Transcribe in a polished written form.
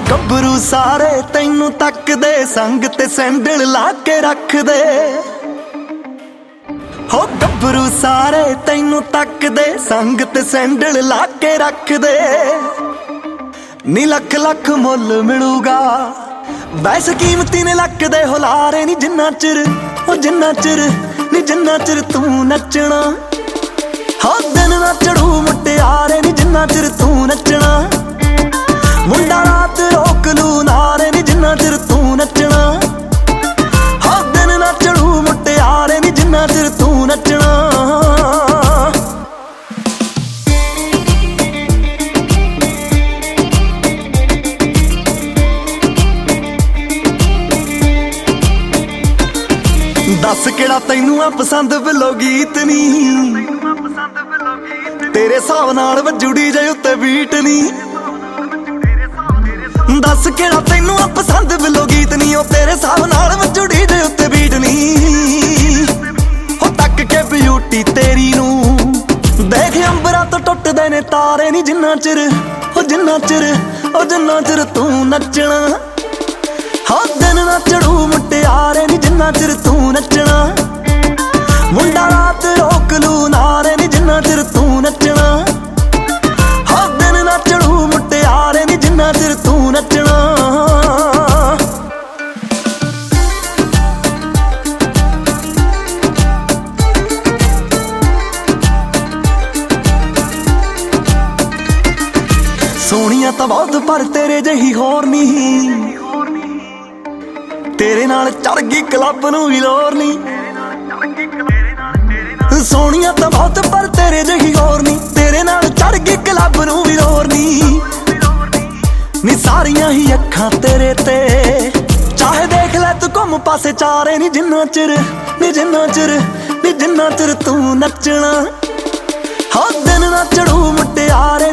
ਗੱਭਰੂ ਸਾਰੇ ਤੈਨੂੰ ਤੱਕਦੇ, ਸੰਗ ਤੇ ਸੈਂਡਲ ਲਾ ਕੇ ਰੱਖਦੇ। ਹੋ ਗੱਭਰੂ ਸਾਰੇ ਤੈਨੂੰ ਤੱਕਦੇ, ਸੰਗ ਤੇ ਸੈਂਡਲ ਲਾ ਕੇ ਰੱਖਦੇ। ਨੀ ਲੱਖ ਲੱਖ ਮੁੱਲ ਮਿਲੂਗਾ, ਬੈਸ ਕੀਮਤੀ ਨੇ ਲੱਕਦੇ ਹੁਲਾਰੇ ਨੀ ਜਿੰਨਾ ਚਿਰ, ਉਹ ਜਿੰਨਾ ਚਿਰ ਨੀ ਜਿੰਨਾ ਚਿਰ ਤੂੰ ਨੱਚਣਾ। ਹੋ ਦਿਨ ਨਾ ਚੜੂ ਮੁਟਿਆਰੇ ਨੀ ਜਿੰਨਾ ਚਿਰ ਤੂੰ ਨੱਚਣਾ। ਮੁੰਡਾ ਰਾਤ ਰੋਕ ਲੂ ਨਾਰੇ ਨੀ ਜਿੰਨਾ ਚਿਰ ਤੂੰ ਨੱਚਣਾ। ਹੋ ਦਿਨ ਨਾ ਚੜੂ ਮੁਟਿਆਰੇ ਨੀ ਜਿੰਨਾ ਚਿਰ ਤੂੰ ਨੱਚਣਾ। ਦੱਸ ਕਿਹੜਾ ਤੈਨੂੰ ਆ ਪਸੰਦ ਬਿਲੋ ਗੀਤ ਨੀ, ਤੇਰੇ ਹਿਸਾਬ ਨਾਲ ਵੱਜੂੜੀ ਜੇ ਉੱਤੇ ਬੀਟ ਨੀ। ਦੱਸ ਕਿਹੜਾ ਤੈਨੂੰ ਆ ਪਸੰਦ ਬਿਲੋ ਗੀਤ ਨੀ, ਉਹ ਤੇਰੇ ਹਿਸਾਬ ਨਾਲ ਵੱਜੂੜੀ ਜੇ ਉੱਤੇ ਬੀਟ ਨੀ। ਹੋ ਤੱਕ ਕੇ ਬਿਊਟੀ ਤੇਰੀ ਨੂੰ ਦੇਖ ਅੰਬਰਾਂ ਤੋਂ ਟੁੱਟਦੇ ਨੇ ਤਾਰੇ ਨੀ ਜਿੰਨਾ ਚਿਰ, ਉਹ ਜਿੰਨਾ ਚਿਰ, ਉਹ ਜਿੰਨਾ ਚਿਰ ਤੂੰ ਨੱਚਣਾ। ਹੋ ਦਿਨ ਨਾ ਚੜੂ ਮੁਟਿਆਰੇ ਨੀ ਜਿੰਨਾ ਚਿਰ ਤੂੰ ਨੱਚਣਾ। ਮੁੰਡਾ ਰਾਤ ਰੋਕ ਲੂ ਨਾਰੇ ਨੀ ਜਿੰਨਾ ਚਿਰ ਤੂੰ ਨੱਚਣਾ। ਹੋ ਦਿਨ ਨਾ ਚੜੂ ਮੁਟਿਆਰੇ ਨੀ ਜਿੰਨਾ ਚਿਰ ਤੂੰ ਨੱਚਣਾ। ਸੋਹਣੀਆਂ ਤਾਂ ਬਹੁਤ ਪਰ ਤੇਰੇ ਜਿਹੀ ਹੋਰ ਨਹੀਂ, ਤੇਰੇ ਨਾਲ ਚੜ ਗਈ ਕਲੱਬ ਨੂੰ ਵੀ ਲੋਰ ਨੀ। ਸੋਹਣੀਆਂ ਤਾਂ ਬਹੁਤ ਪਰ ਤੇਰੇ ਜਿਹੀ ਹੋਰ ਨੀ, ਤੇਰੇ ਨਾਲ ਚੜ ਗਈ ਕਲੱਬ ਨੂੰ ਵੀ ਲੋਰ ਨੀ। ਨੀ ਸਾਰੀਆਂ ਹੀ ਅੱਖਾਂ ਤੇਰੇ ਤੇ, ਚਾਹੇ ਦੇਖ ਲੈ ਤੂੰ ਘੁੰਮ ਪਾਸੇ ਚਾਰੇ ਨੀ ਜਿੰਨਾ ਚਿਰ, ਨੀ ਜਿੰਨਾ ਚਿਰ, ਨੀ ਜਿੰਨਾ ਚਿਰ ਤੂੰ ਨੱਚਣਾ। ਹੋ ਦਿਨ ਨਾ ਚੜੂ ਮੁਟਿਆਰੇ